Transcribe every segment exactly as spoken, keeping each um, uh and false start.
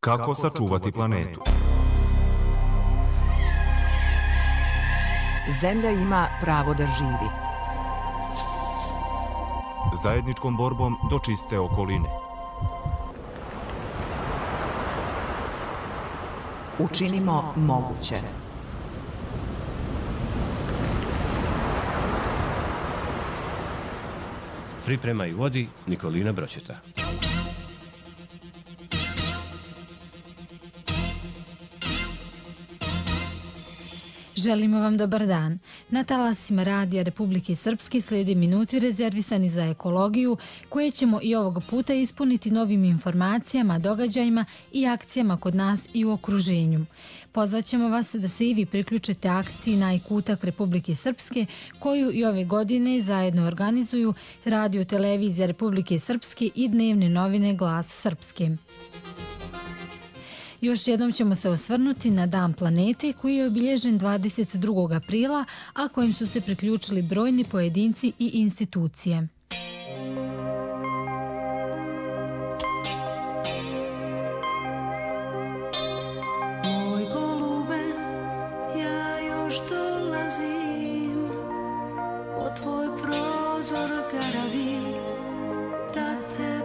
Kako sačuvati planetu? Zemlja ima pravo da živi. Zajedničkom borbom do čiste okoline. Učinimo moguće. Priprema i vodi Nikolina Bročeta. Želimo vam dobar dan. Na talasima Radija Republike Srpske slijedi minuti rezervisani za ekologiju, koje ćemo i ovog puta ispuniti novim informacijama, događajima i akcijama kod nas i u okruženju. Pozvaćemo vas da se i vi priključite akciji Najkutak Republike Srpske, koju i ove godine zajedno organizuju Radio Televizija Republike Srpske i dnevne novine Glas Srpske. Još jednom ćemo se osvrnuti na Dan planete koji je obilježen dvadeset drugog aprila, a kojim su se priključili brojni pojedinci i institucije. Moj golube, ja još dolazim, o tvoj prozor garavi, da te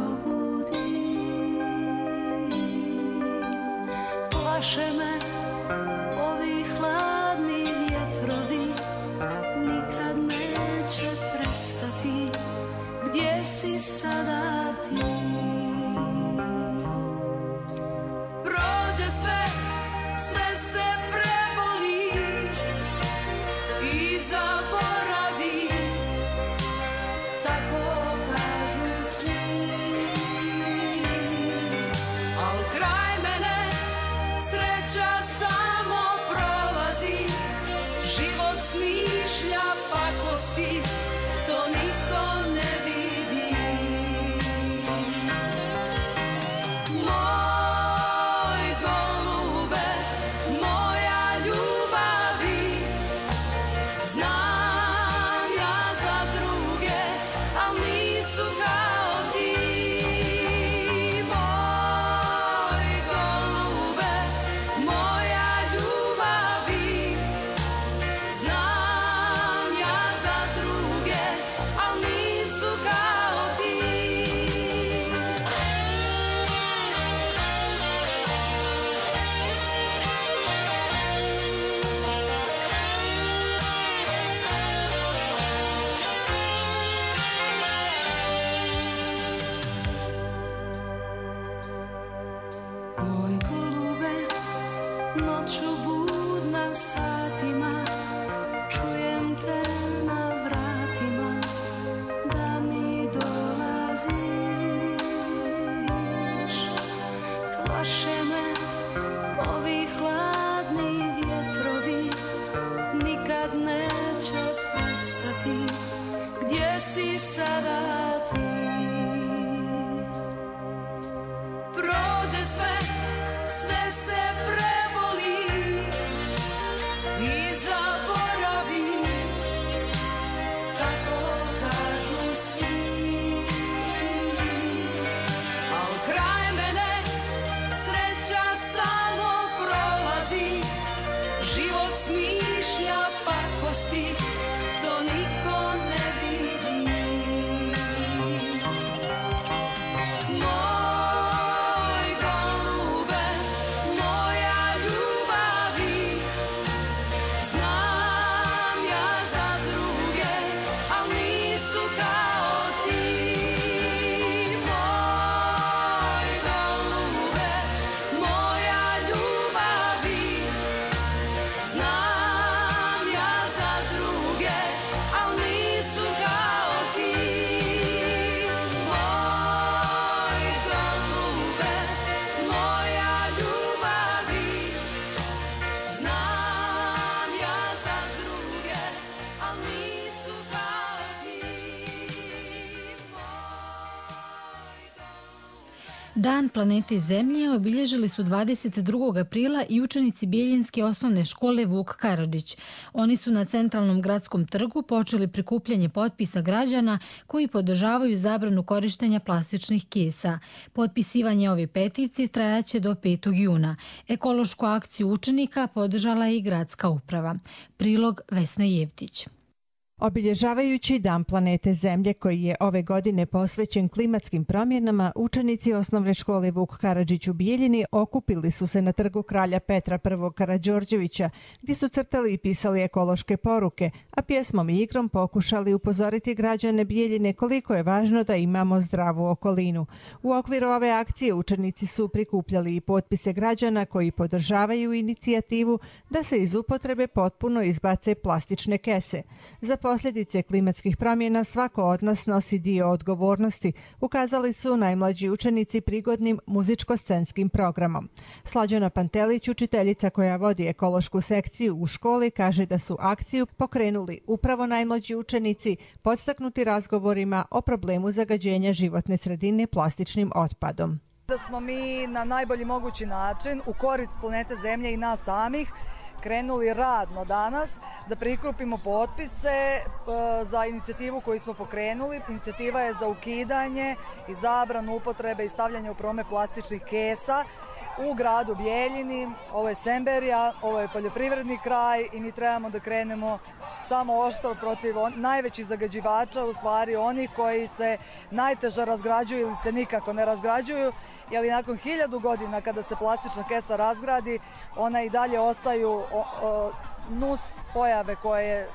plaše me ovi hladni vjetrovi, nikad neće prestati. Gdje si sada ti? Prođe sve, sve se preboli i zaboravi, tako kažu svi. Al kraj mene sreća samo prolazi, život smišlja pakosti, to niko ne vidi. Moj golube, moja ljubavi, znam ja za druge, al nisu kao ti. Moj golube, moja ljubavi, znam ja za druge, al nisu kao ti. Moj golube, noću budna satima, čujem te na vratima, da mi dolaziš. Plaše me ovi hladni vjetrovi, nikad neće prestati. Gdje si sada ti? Prođe sve, sve se preboli i zaboravi, tako kažu svi. Al kraj mene sreća samo prolazi, život smišlja pakosti, to niko ne vidi. Moj golube, moja ljubavi, znam ja za druge, al nisu kao ti. Moj golube, moja ljubavi, znam ja za druge, Dan planete Zemlje obilježili su dvadeset drugog aprila i učenici Bijeljinske osnovne škole Vuk Karadžić. Oni su na centralnom gradskom trgu počeli prikupljanje potpisa građana koji podržavaju zabranu korištenja plastičnih kesa. Potpisivanje ove peticije trajaće do petog juna. Ekološku akciju učenika podržala je i gradska uprava. Prilog Vesna Jevtić. Obilježavajući Dan planete Zemlje koji je ove godine posvećen klimatskim promjenama, učenici osnovne škole Vuk Karadžić u Bijeljini okupili su se na trgu kralja Petra I. Karađorđevića, gdje su crtali i pisali ekološke poruke, a pjesmom i igrom pokušali upozoriti građane Bijeljine koliko je važno da imamo zdravu okolinu. U okviru ove akcije učenici su prikupljali i potpise građana koji podržavaju inicijativu da se iz upotrebe potpuno izbace plastične kese. Za posljedice klimatskih promjena svako od nas nosi dio odgovornosti, ukazali su najmlađi učenici prigodnim muzičko-scenskim programom. Slađana Pantelić, učiteljica koja vodi ekološku sekciju u školi, kaže da su akciju pokrenuli upravo najmlađi učenici, podstaknuti razgovorima o problemu zagađenja životne sredine plastičnim otpadom. Da smo mi na najbolji mogući način u korist planete Zemlje i nas samih krenuli radno danas da prikupimo potpise za inicijativu koju smo pokrenuli. Inicijativa je za ukidanje i zabranu upotrebe i stavljanje u promet plastičnih kesa u gradu Bijeljini. Ovo je Semberija, ovo je poljoprivredni kraj i mi trebamo da krenemo samo oštro protiv najvećih zagađivača, u stvari onih koji se najteže razgrađuju ili se nikako ne razgrađuju, jer nakon hiljadu godina kada se plastična kesa razgradi, ona i dalje ostaju o, o, nus pojave koje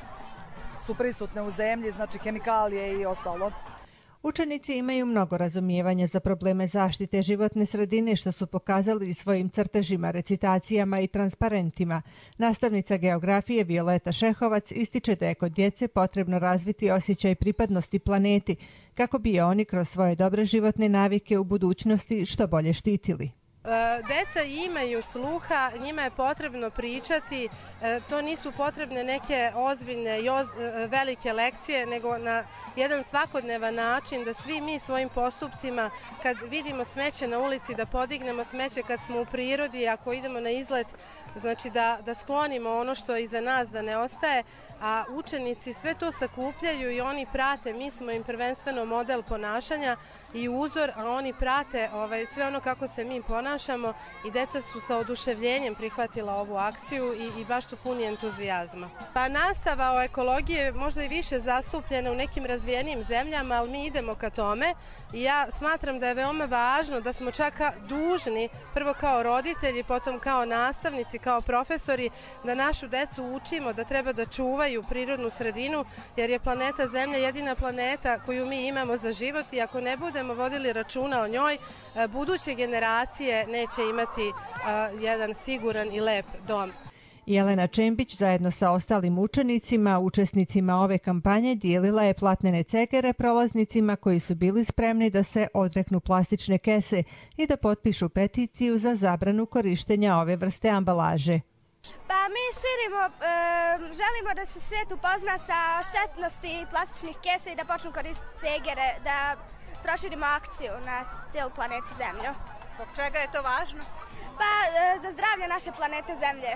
su prisutne u zemlji, znači hemikalije i ostalo. Učenici imaju mnogo razumijevanja za probleme zaštite životne sredine, što su pokazali i svojim crtežima, recitacijama i transparentima. Nastavnica geografije Violeta Šehovac ističe da je kod djece potrebno razviti osjećaj pripadnosti planeti, kako bi je oni kroz svoje dobre životne navike u budućnosti što bolje štitili. Deca imaju sluha, njima je potrebno pričati, to nisu potrebne neke ozbiljne i oz, velike lekcije, nego na jedan svakodnevan način da svi mi svojim postupcima, kad vidimo smeće na ulici, da podignemo smeće, kad smo u prirodi, ako idemo na izlet, znači da, da sklonimo ono što je iza nas, da ne ostaje, a učenici sve to sakupljaju i oni prate, mi smo im prvenstveno model ponašanja i uzor, a oni prate ovaj, sve ono kako se mi ponašamo i deca su sa oduševljenjem prihvatila ovu akciju i, i baš su puni entuzijazma. Pa nastava o ekologiji je možda i više zastupljena u nekim razvijenim zemljama, ali mi idemo ka tome i ja smatram da je veoma važno da smo čak dužni, prvo kao roditelji, potom kao nastavnici, kao profesori, da našu decu učimo da treba da čuvaju prirodnu sredinu, jer je planeta Zemlja jedina planeta koju mi imamo za život i ako ne budemo vodili računa o njoj, buduće generacije neće imati jedan siguran i lep dom. Jelena Čembić zajedno sa ostalim učenicima, učesnicima ove kampanje, dijelila je platnene cegere prolaznicima koji su bili spremni da se odreknu plastične kese i da potpišu peticiju za zabranu korištenja ove vrste ambalaže. Pa mi širimo, e, želimo da se svijet upozna sa štetnosti plastičnih kesa i da počnu koristiti cegere, da proširimo akciju na cijelu planetu Zemlju. Zbog čega je to važno? Pa e, za zdravlje naše planete Zemlje,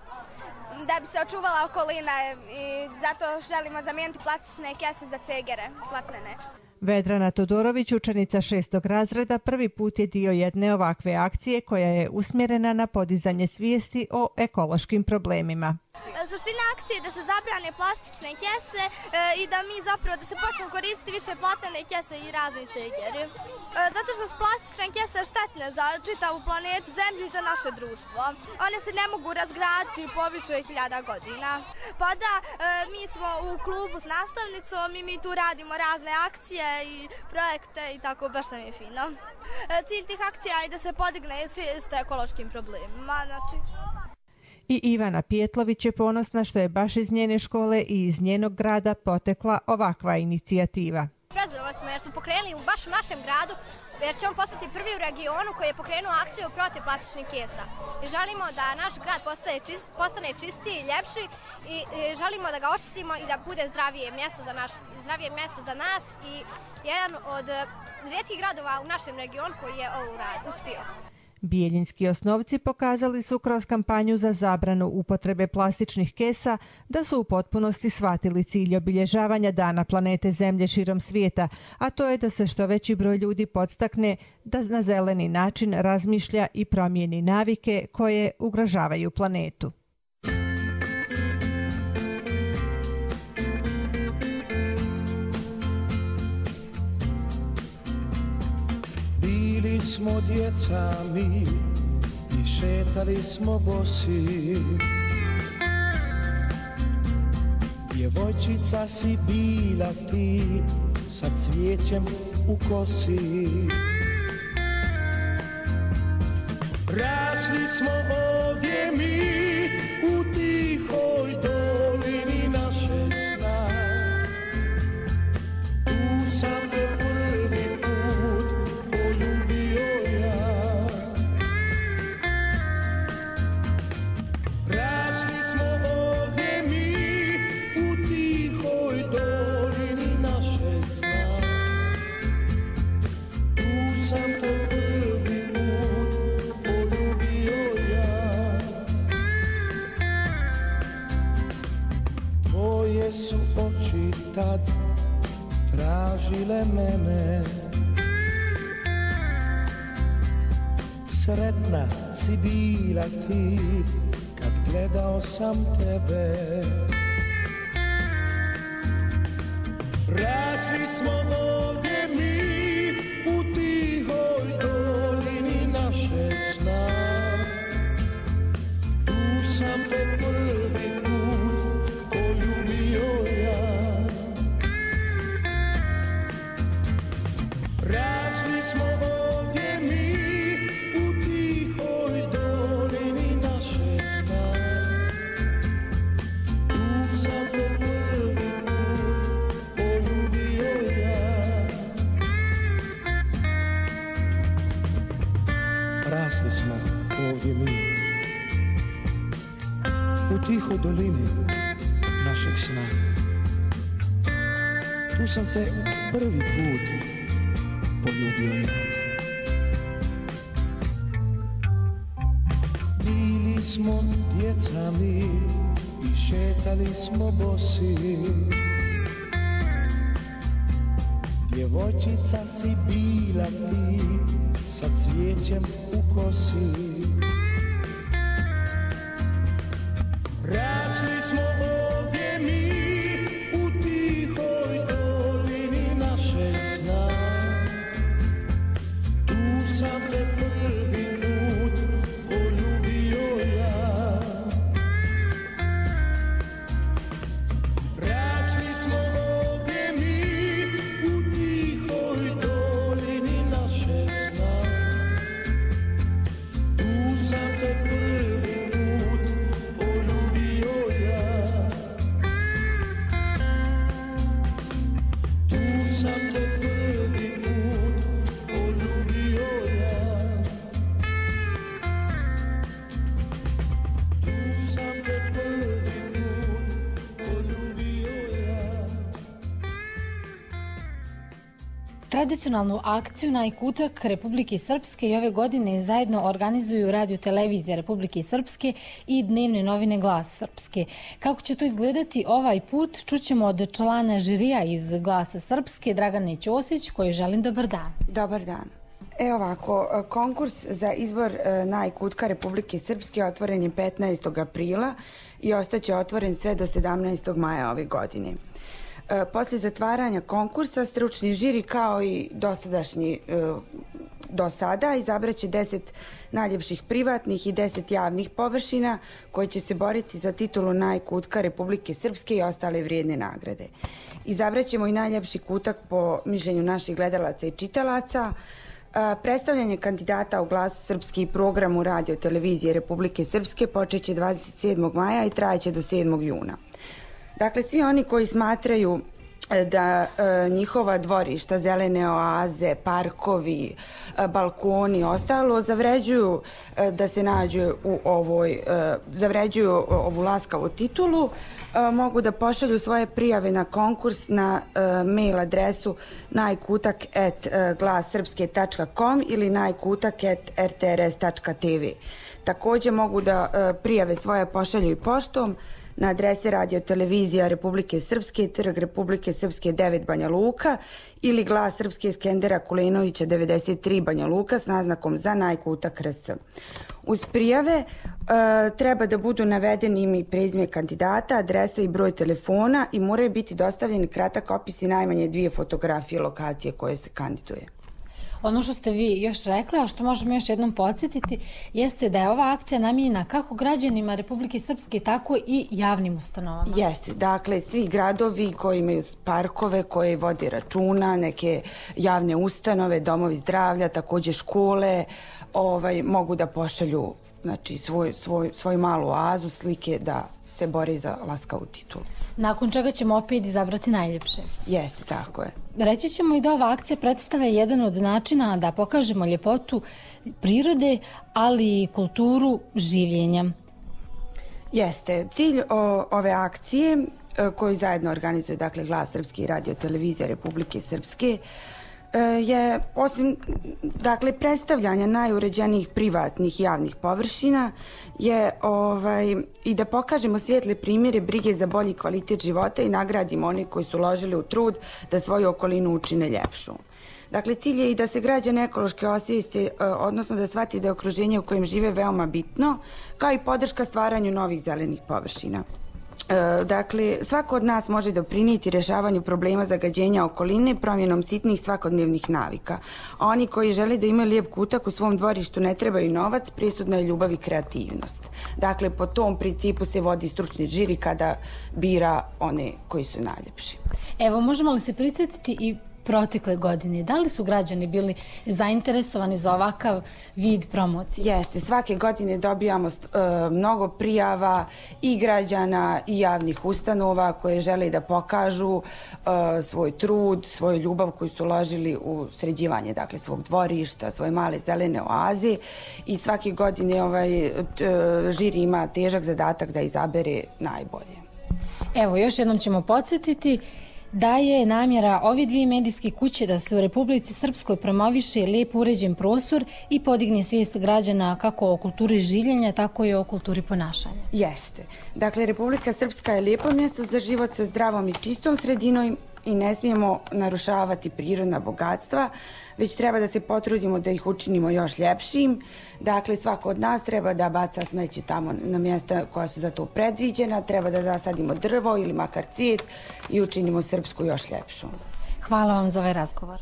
da bi se očuvala okolina i zato želimo zamijeniti plastične kese za cegere platnene. Vedrana Todorović, učenica šestog razreda, prvi put je dio jedne ovakve akcije koja je usmjerena na podizanje svijesti o ekološkim problemima. Suština akcije je da se zabrane plastične kese e, i da mi zapravo da se počnu koristiti više platnene kese i razne cegere. E, zato što su plastične kese štetne za čitavu planetu Zemlju i za naše društvo. One se ne mogu razgraditi po više hiljada godina. Pa da, e, mi smo u klubu s nastavnicom i mi tu radimo razne akcije i projekte i tako, baš nam je fino. E, cilj tih akcija je da se podigne svijest o ekološkim problemima. Znači... I Ivana Pijetlović je ponosna što je baš iz njene škole i iz njenog grada potekla ovakva inicijativa. Prezadovoljni smo jer smo pokrenuli baš u našem gradu, jer ćemo postati prvi u regionu koji je pokrenuo akciju protiv plastičnih kesa. I želimo da naš grad postane, čist, postane čistiji i ljepši i, i želimo da ga očistimo i da bude zdravije mjesto za naš zdravije mjesto za nas i jedan od rijetkih gradova u našem regionu koji je ovo uspio. Bijeljinski osnovci pokazali su kroz kampanju za zabranu upotrebe plastičnih kesa da su u potpunosti shvatili cilj obilježavanja Dana planete Zemlje širom svijeta, a to je da se što veći broj ljudi podstakne da na zeleni način razmišlja i promijeni navike koje ugrožavaju planetu. Bili smo djeca mi i šetali smo bosi. Djevojčica si bila ti sa cvijećem u kosi. Rasli smo ovdje mi u tihoj dolini naše sna. Tu sam te prvi put poljubio ja. Rasli smo ovdje mi u tihoj dolini naše sna. Tu sam te prvi put poljubio ja. Tvoje su oči tad tražile mene. Sretna si bila ti kad gledao sam tebe. Rasli smo ovdje mi u tihoj dolini našeg sna. Tu sam te prvi put poljubio ja. Rasli smo ovdje mi u tihoj dolini našeg sna. Tu sam te prvi put poljubio ja. Rasli smo ovdje mi u tihoj dolini našeg sna. Tu sam te prvi put poljubio ja. Bili smo djeca mi i šetali smo bosi. Djevojčica si bila ti sa cvijećem u kosi. Rasli smo ovdje mi u tihoj dolini našeg sna. Tu sam te prvi put poljubio ja. Rasli smo ovdje mi u tihoj dolini našeg sna. Tu sam te prvi put poljubio ja. Tu sam te prvi put poljubio ja. Tu sam te prvi put poljubio ja. Tradicionalnu akciju Najkutak Republike Srpske i ove godine zajedno organizuju Radio televizija Republike Srpske i dnevne novine Glas Srpske. Kako će to izgledati ovaj put, čućemo od člana žirija iz Glasa Srpske, Dragane Ćosić, kojoj želim dobar dan. Dobar dan. Evo ovako, konkurs za izbor Najkutka Republike Srpske otvoren je petnaestog aprila i ostaće otvoren sve do sedamnaestog maja ove godine. Posle zatvaranja konkursa, stručni žiri kao i dosadašnji do sada izabraće deset najljepših privatnih i deset javnih površina koje će se boriti za titulu Najkutka Republike Srpske i ostale vrijedne nagrade. Izabraćemo i najljepši kutak po mišljenju naših gledalaca i čitalaca. Predstavljanje kandidata u Glasu Srpske i programu Radio televizije Republike Srpske počeće dvadeset sedmog maja i trajeće do sedmog juna. Dakle, svi oni koji smatraju da e, njihova dvorišta, zelene oaze, parkovi, e, balkoni, ostalo zavređuju e, da se nađu u ovoj, e, zavređuju ovu laskavu titulu, e, mogu da pošalju svoje prijave na konkurs na e, mail adresu najkutak at glassrpske tačka com ili najkutak at r t r s tačka t v. Takođe mogu da e, prijave svoje pošalju i poštom na adrese Radio Televizija Republike Srpske, Trg Republike Srpske devet Banja Luka ili Glas Srpske Skendera Kulenovića devedeset tri Banja Luka s naznakom za najkutak R S. Uz prijave e, treba da budu navedeni ime i prezime kandidata, adresa i broj telefona i moraju biti dostavljeni kratak opis i najmanje dvije fotografije lokacije koje se kandiduje. Ono što ste vi još rekla, a što možemo još jednom podsjetiti, jeste da je ova akcija namijenjena kako građanima Republike Srpske, tako i javnim ustanovama. Jeste, dakle, svi gradovi koji imaju parkove, koji vode računa, neke javne ustanove, domovi zdravlja, takođe škole, ovaj, mogu da pošalju znači, svoj, svoj, svoj malu oazu, slike da se bori za laskavu titulu. Nakon čega ćemo opet izabrati najljepše. Jeste, tako je. Reći ćemo i da ova akcija predstavlja jedan od načina da pokažemo ljepotu prirode, ali i kulturu življenja. Jeste. Cilj o, ove akcije koju zajedno organizuje dakle, Glas Srpske i Radio Televizija Republike Srpske je osim dakle predstavljanja najuređenijih privatnih javnih površina je ovaj i da pokažemo svijetle primjere brige za bolji kvalitet života i nagradimo one koji su uložili u trud da svoju okolinu učine ljepšu. Dakle, cilj je i da se građani ekološke osvijeste, odnosno da shvati da je okruženje u kojem žive veoma bitno, kao i podrška stvaranju novih zelenih površina. E, dakle, svako od nas može doprinijeti rješavanju problema zagađenja okoline promjenom sitnih svakodnevnih navika. A oni koji žele da imaju lijep kutak u svom dvorištu ne trebaju novac, presudna je ljubav i kreativnost. Dakle, po tom principu se vodi stručni žiri kada bira one koji su najljepši. Evo, možemo li se prisjetiti i protekle godine? Da li su građani bili zainteresovani za ovakav vid promocije? Jeste, svake godine dobijamo uh, mnogo prijava i građana i javnih ustanova koje žele da pokažu uh, svoj trud, svoju ljubav koju su uložili u sređivanje dakle, svog dvorišta, svoje male zelene oaze i svake godine ovaj, uh, žiri ima težak zadatak da izabere najbolje. Evo, još jednom ćemo podsjetiti da je namjera ove dvije medijske kuće da se u Republici Srpskoj promoviše lijep uređen prostor i podigne svijest građana kako o kulturi življenja, tako i o kulturi ponašanja. Jeste. Dakle, Republika Srpska je lijepo mjesto za život sa zdravom i čistom sredinom i ne smijemo narušavati prirodna bogatstva, već treba da se potrudimo da ih učinimo još ljepšim. Dakle, svako od nas treba da baca smeće tamo na mjesta koja su za to predviđena, treba da zasadimo drvo ili makar cvijet i učinimo Srpsku još ljepšu. Hvala vam za ovaj razgovor.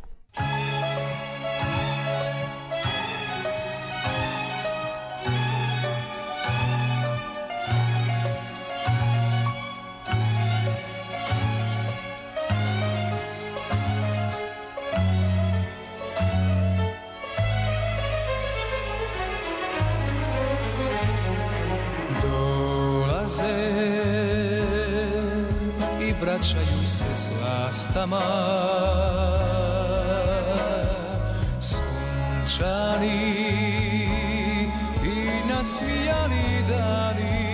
I vraćaju se s lastama sunčani i nasmijani dani.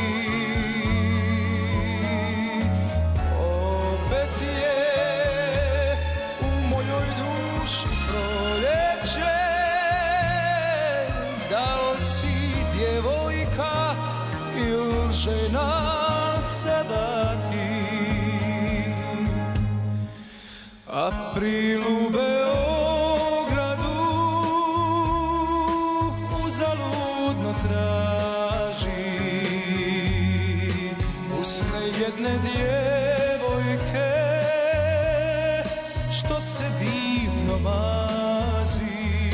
Opet je u mojoj duši proljeće, da li si djevojka ili žena sada ti. April u Beogradu uzaludno traži usne jedne djevojke što se divno mazi.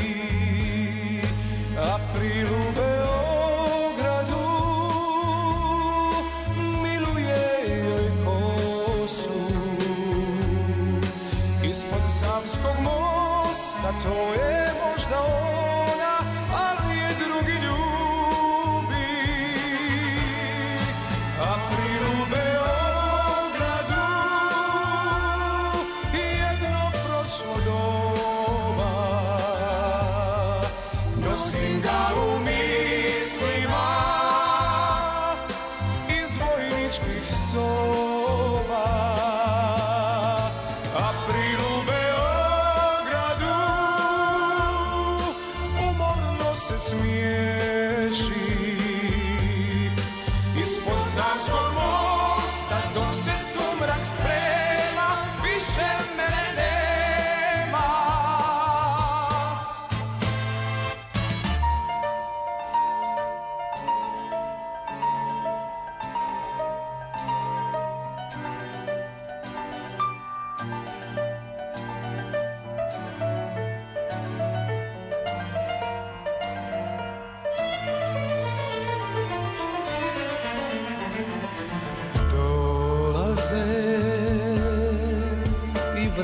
April u Beogradu miluje joj kosu ispod Savskog mosta, to je možda ona, ali je drugi ljubi. April u Beogradu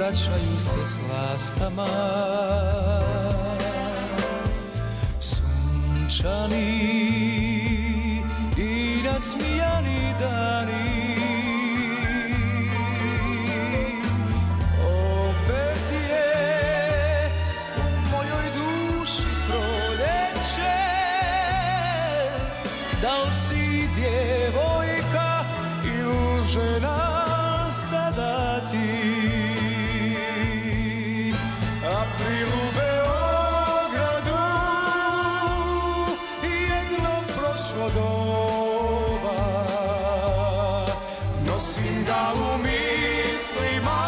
vraćaju se s lastama. Sunčani i nasmijani dani, opet je u mojoj duši proljeće. Da li si djevojka ili žena sada ti? April u Beogradu, jedno prošlo doba, nosim ga u mislima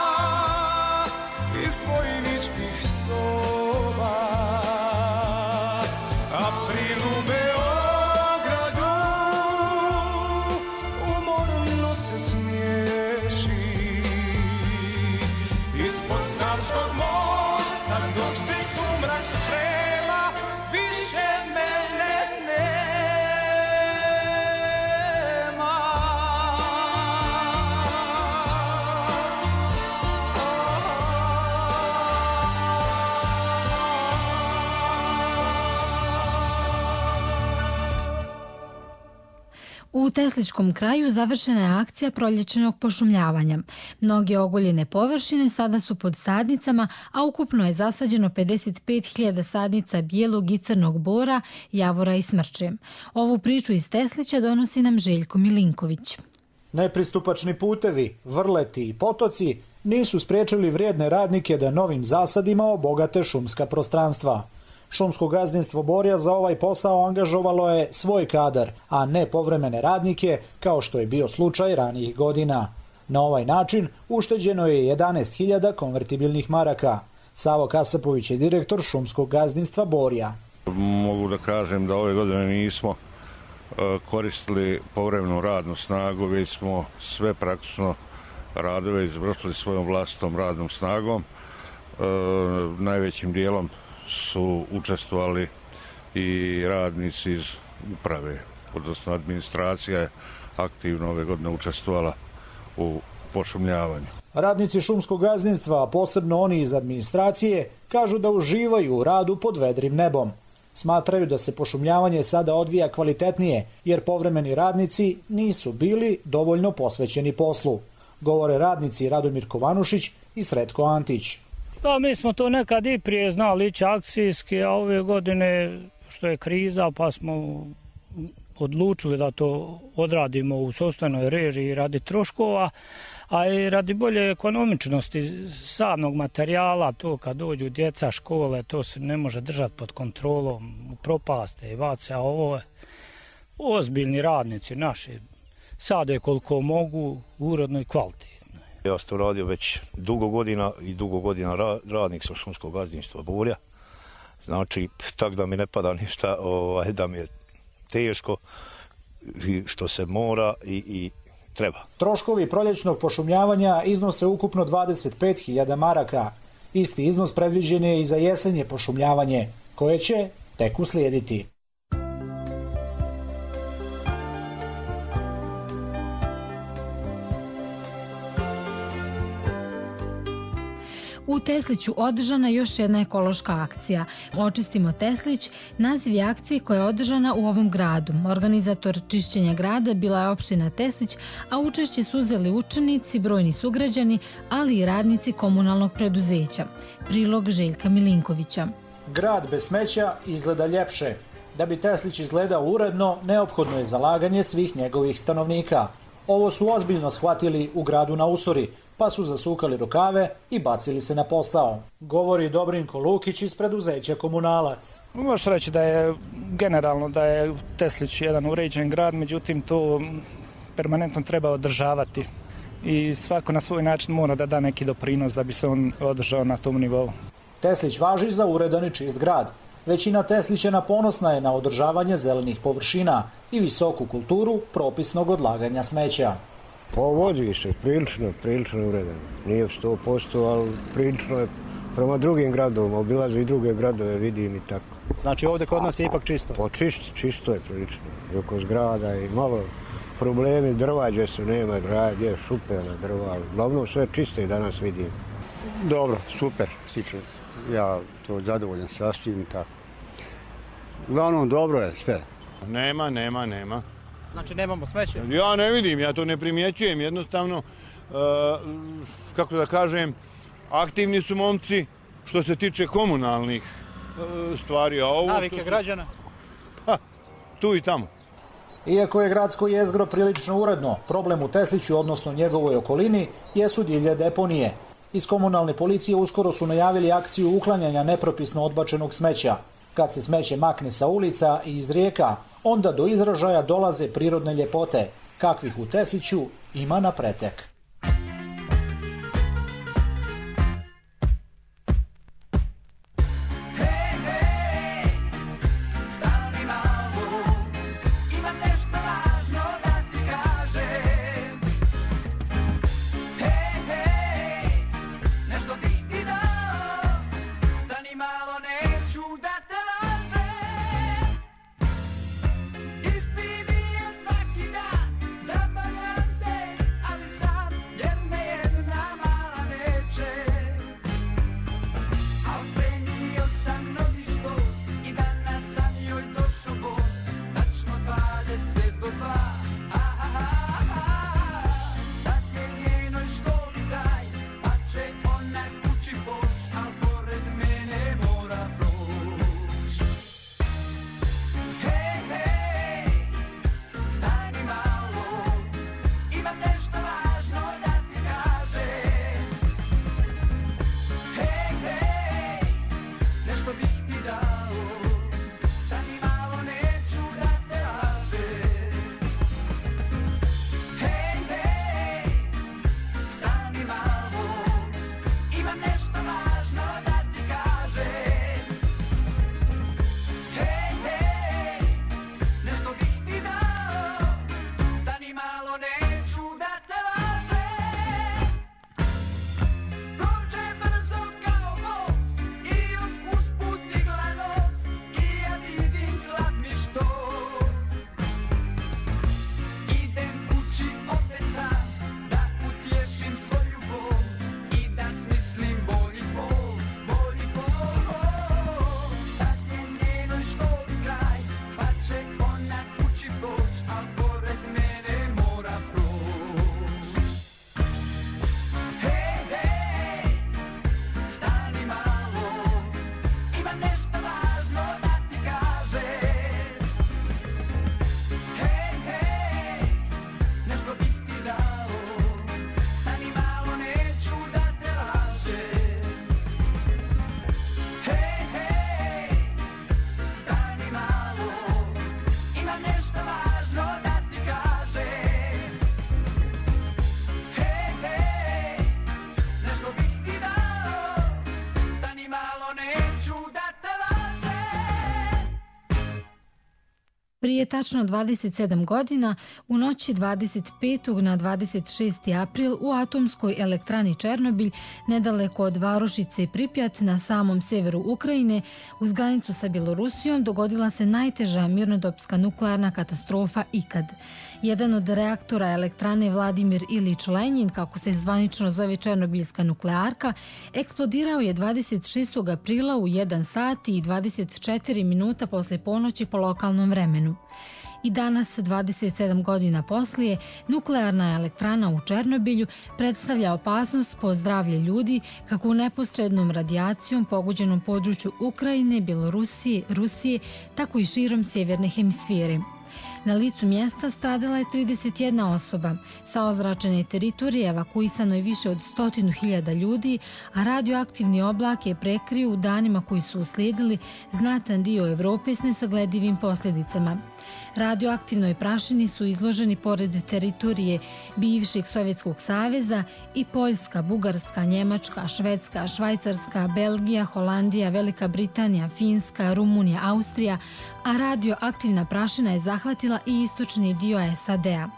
iz vojničkih soba. April u Beogradu, umorno se smiješi ispod Savskog mosta, dok se sumrak sprema, više mene nema. U Tesličkom kraju završena je akcija proljećnog pošumljavanja. Mnoge ogoljene površine sada su pod sadnicama, a ukupno je zasađeno pedeset pet hiljada sadnica bijelog i crnog bora, javora i smrče. Ovu priču iz Teslića donosi nam Željko Milinković. Nepristupačni putevi, vrleti i potoci nisu spriječili vrijedne radnike da novim zasadima obogate šumska prostranstva. Šumsko gazdinstvo Borja za ovaj posao angažovalo je svoj kadar, a ne povremene radnike, kao što je bio slučaj ranijih godina. Na ovaj način ušteđeno je jedanaest hiljada konvertibilnih maraka. Savo Kasapović je direktor Šumskog gazdinstva Borja. Mogu da kažem da ove godine nismo koristili povremenu radnu snagu, već smo sve praktično radove izvršili svojom vlastitom radnom snagom. Najvećim dijelom su učestvovali i radnici iz uprave, odnosno administracija je aktivno ove godine učestvovala u pošumljavanju. Radnici šumskog gazdinstva, a posebno oni iz administracije, kažu da uživaju u radu pod vedrim nebom. Smatraju da se pošumljavanje sada odvija kvalitetnije, jer povremeni radnici nisu bili dovoljno posvećeni poslu. Govore radnici Radomir Kovanušić i Sretko Antić. Pa mi smo to nekad i prije znali ići akcijski, a ove godine što je kriza pa smo odlučili da to odradimo u sopstvenoj režiji radi troškova, a i radi bolje ekonomičnosti sadnog materijala, to kad dođu djeca škole, to se ne može držati pod kontrolom, propaste i bace, a ovo je ozbiljni radnici naši, sade koliko mogu, uredno i kvalitetno. Ja sam to radio već dugo godina i dugo godina radnik sa šumskog gazdinstva Borja. Znači, tak da mi ne pada ništa, ovaj, da mi je teško, što se mora i, i treba. Troškovi proljećnog pošumljavanja iznose ukupno dvadeset pet hiljada maraka. Isti iznos predviđen je i za jesenje pošumljavanje, koje će tek uslijediti. U Tesliću održana još jedna ekološka akcija. Očistimo Teslić, naziv je akcije koja je održana u ovom gradu. Organizator čišćenja grada bila je opština Teslić, a učešće su uzeli učenici, brojni sugrađani, ali i radnici komunalnog preduzeća. Prilog Željka Milinkovića. Grad bez smeća izgleda ljepše. Da bi Teslić izgledao uredno, neophodno je zalaganje svih njegovih stanovnika. Ovo su ozbiljno shvatili u gradu na Usori, pa su zasukali rukave i bacili se na posao. Govori Dobrinko Lukić iz preduzeća Komunalac. Možeš reći da je generalno da je Teslić jedan uređen grad, međutim to permanentno treba održavati i svako na svoj način mora da da neki doprinos da bi se on održao na tom nivou. Teslić važi za uredan i čist grad. Većina Teslićana ponosna je na održavanje zelenih površina i visoku kulturu propisnog odlaganja smeća. Pa vodi se, prilično, prilično uredan. Nije sto posto, ali prilično je prema drugim gradovima, obilazi i druge gradove, vidim i tako. Znači ovdje kod nas je ipak čisto? Pa čisto, čisto je prilično. I oko zgrada i malo problemi, drva gdje se nema, gdje je šupena drva, ali uglavnom sve čiste danas vidim. Dobro, super, slično. Ja to zadovoljan sasvim tako. Uglavnom, dobro je sve. Nema, nema, nema. Znači nemamo smeće? Ja ne vidim, ja to ne primjećujem. Jednostavno, uh, kako da kažem, aktivni su momci što se tiče komunalnih uh, stvari. A ovo navike su... građana? Ha, tu i tamo. Iako je gradsko jezgro prilično uredno, problem u Tesliću, odnosno njegovoj okolini, jesu divlje deponije. Iz komunalne policije uskoro su najavili akciju uklanjanja nepropisno odbačenog smeća. Kad se smeće makne sa ulica i iz rijeka, onda do izražaja dolaze prirodne ljepote, kakvih u Tesliću ima na pretek. Prije tačno dvadeset sedam godina, u noći dvadeset petog na dvadeset šesti april u atomskoj elektrani Černobilj, nedaleko od varošice Pripjat na samom severu Ukrajine, uz granicu sa Bjelorusijom, dogodila se najteža mirnodopska nuklearna katastrofa ikad. Jedan od reaktora elektrane Vladimir Ilić Lenjin, kako se zvanično zove černobiljska nuklearka, eksplodirao je dvadeset šestog aprila u jedan sat i dvadeset četiri minuta posle ponoći po lokalnom vremenu. I danas, dvadeset sedam godina poslije, nuklearna elektrana u Černobilju predstavlja opasnost po zdravlje ljudi kako u neposrednom radijacijom pogođenom području Ukrajine, Bjelorusije, Rusije, tako i širom sjeverne hemisfere. Na licu mjesta stradala je trideset jedna osoba, sa ozračene teritorije evakuisano je više od stotinu hiljada ljudi, a radioaktivni oblak je prekrio u danima koji su uslijedili znatan dio Evrope s nesagledivim posljedicama. Radioaktivnoj prašini su izloženi pored teritorije bivšeg Sovjetskog saveza i Poljska, Bugarska, Njemačka, Švedska, Švajcarska, Belgija, Holandija, Velika Britanija, Finska, Rumunija, Austrija, a radioaktivna prašina je zahvatila i istočni dio S A D-a.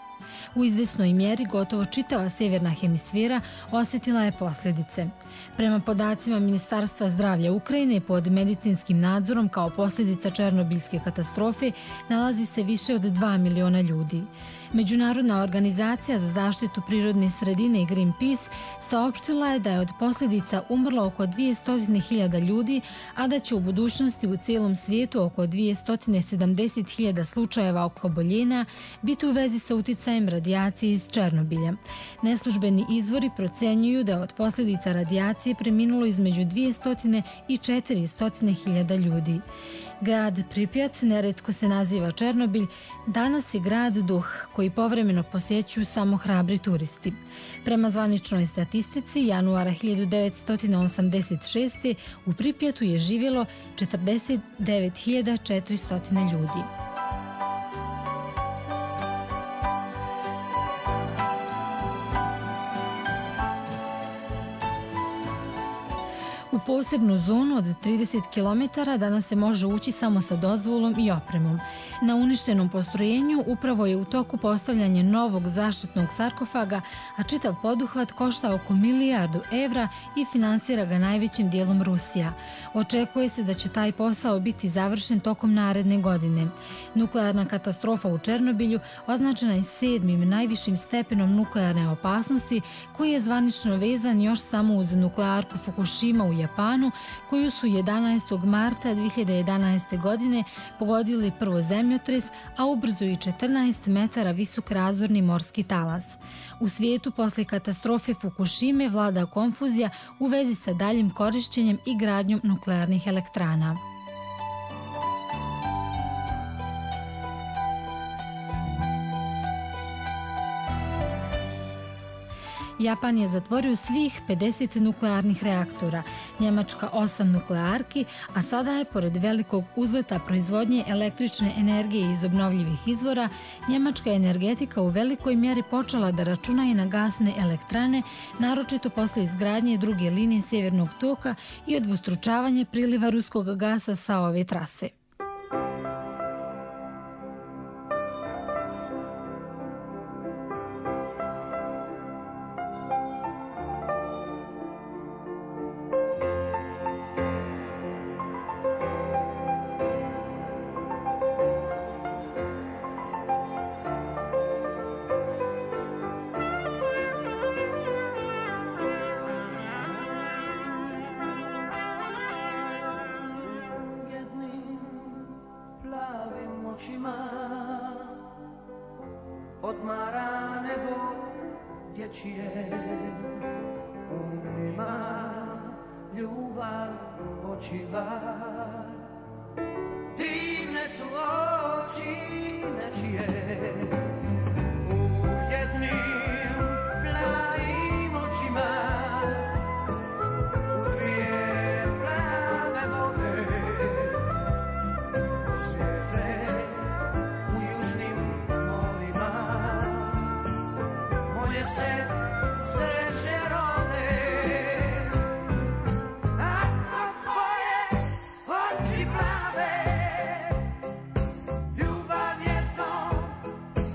U izvesnoj mjeri gotovo čitava sjeverna hemisfera osjetila je posljedice. Prema podacima Ministarstva zdravlja Ukrajine, pod medicinskim nadzorom kao posljedica černobiljske katastrofe nalazi se više od dva miliona ljudi. Međunarodna organizacija za zaštitu prirodne sredine Greenpeace saopštila je da je od posljedica umrlo oko dvjesto hiljada ljudi, a da će u budućnosti u cijelom svijetu oko dvjesto sedamdeset hiljada slučajeva oko oboljenja biti u vezi sa uticajem radijacije iz Černobilja. Neslužbeni izvori procenjuju da je od posljedica radijacije preminulo između dvjesto i četiristo hiljada ljudi. Grad Pripjat, neretko se naziva Černobilj, danas je grad duh koji povremeno posjećuju samo hrabri turisti. Prema zvaničnoj statistici, januara hiljadu devetsto osamdeset šeste. u Pripjatu je živjelo četrdeset devet hiljada četiristo ljudi. U posebnu zonu od trideset kilometara danas se može ući samo sa dozvolom i opremom. Na uništenom postrojenju upravo je u toku postavljanje novog zaštitnog sarkofaga, a čitav poduhvat košta oko milijardu evra i finansira ga najvećim dijelom Rusija. Očekuje se da će taj posao biti završen tokom naredne godine. Nuklearna katastrofa u Černobilju označena je sedmim najvišim stepenom nuklearne opasnosti, koji je zvanično vezan još samo uz nuklearku Fukushima u Japanu, koju su jedanaestog marta dvije hiljade jedanaeste. godine pogodili prvo zemljotres, a ubrzo i četrnaest metara visok razorni morski talas. U svijetu poslije katastrofe Fukushime vlada konfuzija u vezi sa daljim korišćenjem i gradnjom nuklearnih elektrana. Japan je zatvorio svih pedeset nuklearnih reaktora, Njemačka osam nuklearki, a sada je, pored velikog uzleta proizvodnje električne energije iz obnovljivih izvora, njemačka energetika u velikoj mjeri počela da računa i na gasne elektrane, naročito posle izgradnje druge linije Sjevernog toka i odvostručavanje priliva ruskog gasa sa ove trase. Odmara nebo dječje, u njima ljubav počiva. Divne su oči nečije, u jednim plavim očima, u dvije plave vode, zvijezde u južnim morima. Moje se sreće rode, ako tvoje oči plave, ljubav jednom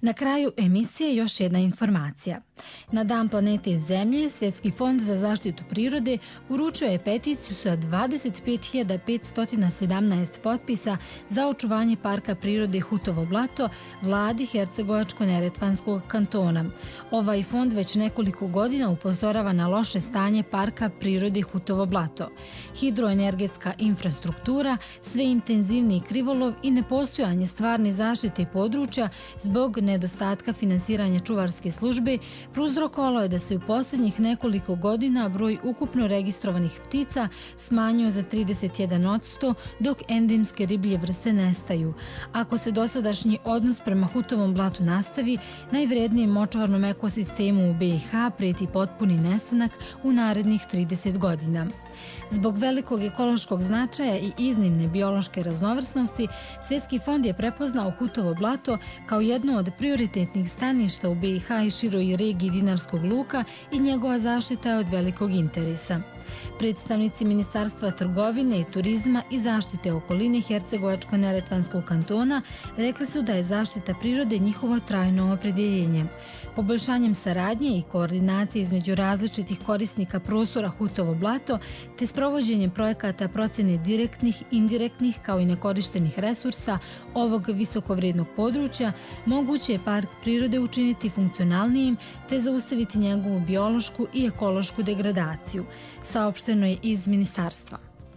Na kraju emisije još jedna informacija. Na Dan planete Zemlje Svjetski fond za zaštitu prirode uručio je peticiju sa dvadeset pet hiljada petsto sedamnaest potpisa za očuvanje Parka prirode Hutovo blato vladi Hercegovačko-neretvanskog kantona. Ovaj fond već nekoliko godina upozorava na loše stanje Parka prirode Hutovo blato. Hidroenergetska infrastruktura, sve intenzivniji krivolov i nepostojanje stvarne zaštite područja zbog nedostatka finansiranja čuvarske službe prouzrokovalo je da se u posljednjih nekoliko godina broj ukupno registrovanih ptica smanjio za trideset jedan posto, dok endemske riblje vrste nestaju. Ako se dosadašnji odnos prema Hutovom blatu nastavi, najvrednijem močvarnom ekosistemu u B i H prijeti potpuni nestanak u narednih trideset godina. Zbog velikog ekološkog značaja i iznimne biološke raznovrsnosti, Svjetski fond je prepoznao Hutovo blato kao jedno od prioritetnih staništa u B i H i široj regiji Dinarskog luka i njegova zaštita je od velikog interesa. Predstavnici Ministarstva trgovine, turizma i zaštite okoline Hercegovačko-neretvanskog kantona rekli su da je zaštita prirode njihovo trajno opredjeljenje. Poboljšanjem saradnje i koordinacije između različitih korisnika prostora Hutovo blato te sprovođenjem projekata procjene direktnih, indirektnih kao i nekorištenih resursa ovog visokovrijednog područja, moguće je park prirode učiniti funkcionalnijim te zaustaviti njegovu biološku i ekološku degradaciju, saopšteno je iz ministarstva.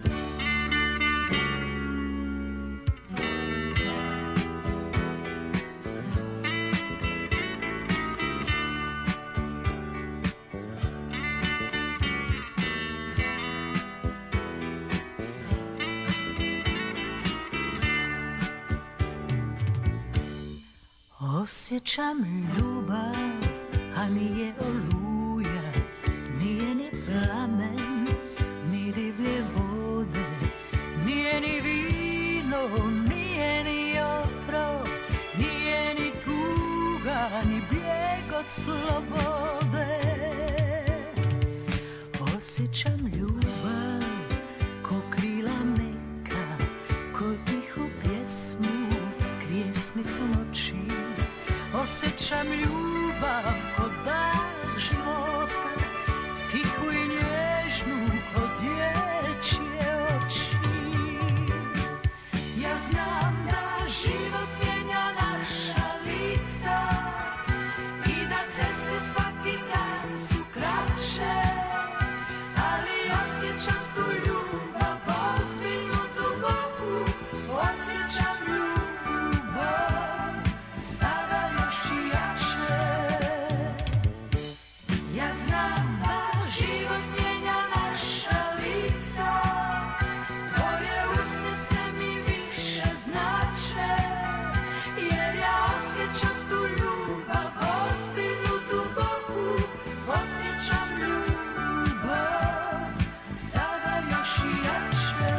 Osjećam ljubav, a nije oluja, nije ni plamen, ni divlje vode, nije ni vino, nije ni otrov, nije ni tuga, ni bijeg od slobode. Osjećam ljubav, ko krila meka, ko tihu pjesmu, krijesnicu noći. Osjećam ljubav ko dar života, tihu i nježnu ko dječje oči. Ja znam da život mijenja naša lica i da ceste svaki dan su kraće, ali osjećam tu ljubav, ozbiljnu, duboku, osjećam ljubav, sada još i jače. Ja znam da život mijenja naša lica, tvoje usne sve mi više znače, jer ja osjećam tu ljubav, ozbiljnu, duboku, osjećam ljubav, sada još i jače.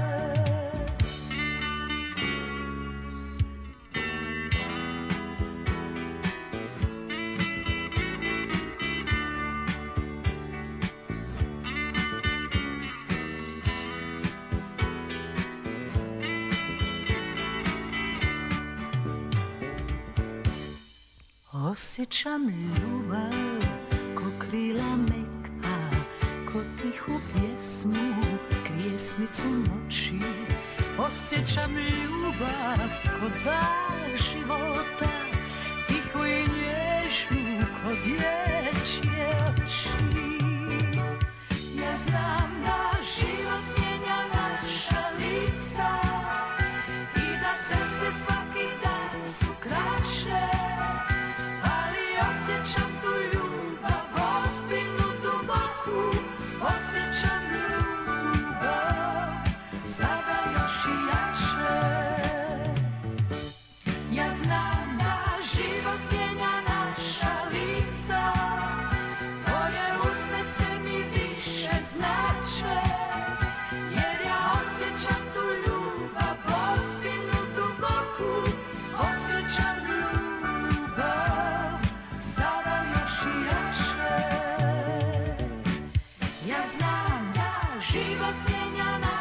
Osjećam ljubav, ko krila meka, ko tihu pjesmu, krijesnicu noći. Osjećam ljubav, ko dar života, tihu i nježnu, ko dječje oči. Ja znam da život mijenja naša lica i da ceste svaki dan su kraće, ali osjećam tu ljubav, ozbiljnu, duboku, osjećam ljubav, sada još i jače. Ja znam da život mijenja naša lica, tvoje usne sve mi više znače, jer ja osjećam tu ljubav, ozbiljnu, duboku, osjećam ljubav, sada još i jače. Ja znam da život mijenja naša